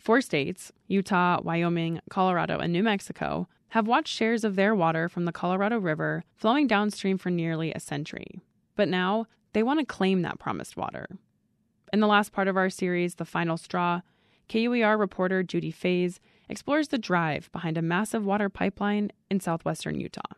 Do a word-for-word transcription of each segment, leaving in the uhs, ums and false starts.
Four states, Utah, Wyoming, Colorado, and New Mexico, have watched shares of their water from the Colorado River flowing downstream for nearly a century. But now, they want to claim that promised water. In the last part of our series, The Final Straw, K U E R reporter Judy Faze explores the drive behind a massive water pipeline in southwestern Utah.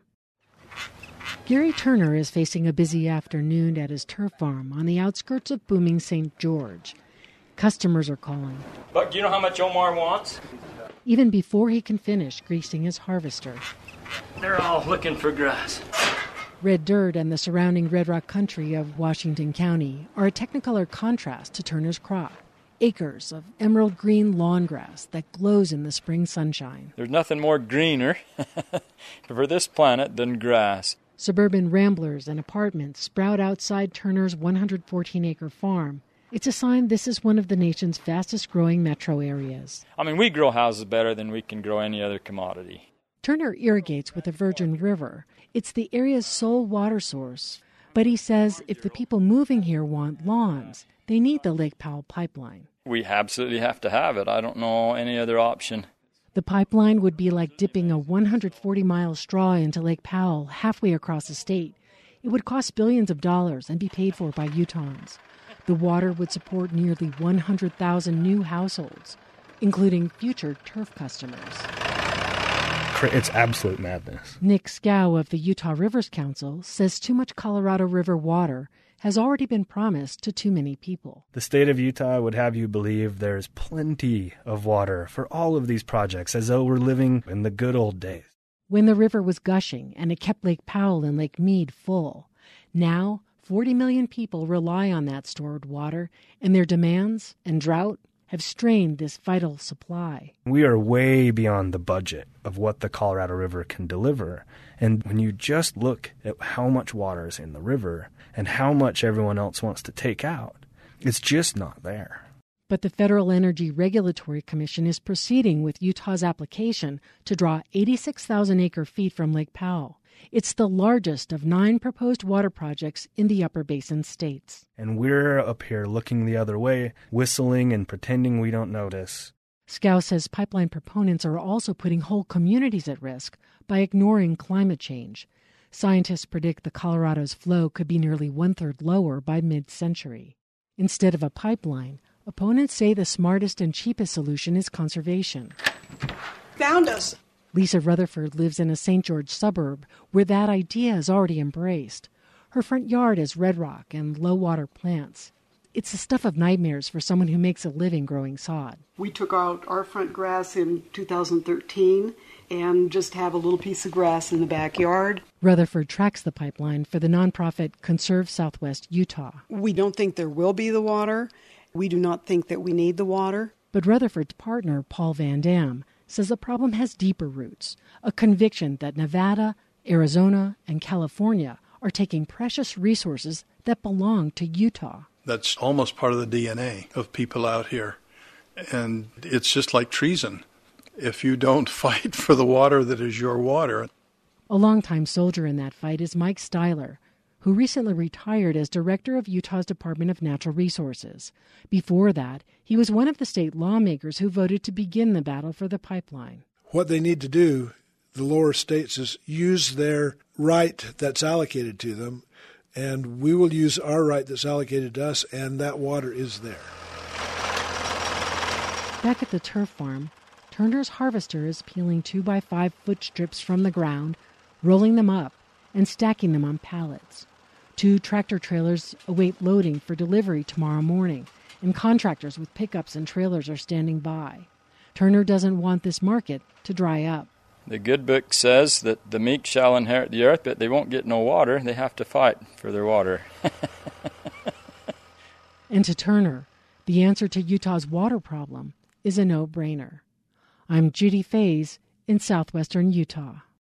Gary Turner is facing a busy afternoon at his turf farm on the outskirts of booming Saint George. Customers are calling. But do you know how much Omar wants? Even before he can finish greasing his harvester. They're all looking for grass. Red dirt and the surrounding Red Rock country of Washington County are a technicolor contrast to Turner's crop. Acres of emerald green lawn grass that glows in the spring sunshine. There's nothing more greener for this planet than grass. Suburban ramblers and apartments sprout outside Turner's one hundred fourteen acre farm. It's a sign this is one of the nation's fastest growing metro areas. I mean, we grow houses better than we can grow any other commodity. Turner irrigates with the Virgin River. It's the area's sole water source. But he says if the people moving here want lawns, they need the Lake Powell pipeline. We absolutely have to have it. I don't know any other option. The pipeline would be like dipping a one hundred forty mile straw into Lake Powell halfway across the state. It would cost billions of dollars and be paid for by Utahns. The water would support nearly one hundred thousand new households, including future turf customers. It's absolute madness. Nick Scow of the Utah Rivers Council says too much Colorado River water has already been promised to too many people. The state of Utah would have you believe there's plenty of water for all of these projects, as though we're living in the good old days. When the river was gushing and it kept Lake Powell and Lake Mead full. Now, forty million people rely on that stored water, and their demands and drought have strained this vital supply. We are way beyond the budget of what the Colorado River can deliver. And when you just look at how much water is in the river and how much everyone else wants to take out, it's just not there. But the Federal Energy Regulatory Commission is proceeding with Utah's application to draw eighty-six thousand acre feet from Lake Powell. It's the largest of nine proposed water projects in the Upper Basin states. And we're up here looking the other way, whistling and pretending we don't notice. Scow says pipeline proponents are also putting whole communities at risk by ignoring climate change. Scientists predict the Colorado's flow could be nearly one-third lower by mid-century. Instead of a pipeline, opponents say the smartest and cheapest solution is conservation. Found us. Lisa Rutherford lives in a Saint George suburb where that idea is already embraced. Her front yard is red rock and low-water plants. It's the stuff of nightmares for someone who makes a living growing sod. We took out our front grass in two thousand thirteen and just have a little piece of grass in the backyard. Rutherford tracks the pipeline for the nonprofit Conserve Southwest Utah. We don't think there will be the water. We do not think that we need the water. But Rutherford's partner, Paul Van Dam, says the problem has deeper roots, a conviction that Nevada, Arizona, and California are taking precious resources that belong to Utah. That's almost part of the D N A of people out here. And it's just like treason. If you don't fight for the water that is your water. A longtime soldier in that fight is Mike Styler, who recently retired as director of Utah's Department of Natural Resources. Before that, he was one of the state lawmakers who voted to begin the battle for the pipeline. What they need to do, the lower states, is use their right that's allocated to them, and we will use our right that's allocated to us, and that water is there. Back at the turf farm, Turner's harvester is peeling two by five foot strips from the ground, rolling them up, and stacking them on pallets. Two tractor trailers await loading for delivery tomorrow morning, and contractors with pickups and trailers are standing by. Turner doesn't want this market to dry up. The good book says that the meek shall inherit the earth, but they won't get no water. They have to fight for their water. And to Turner, the answer to Utah's water problem is a no-brainer. I'm Judy Faze in southwestern Utah.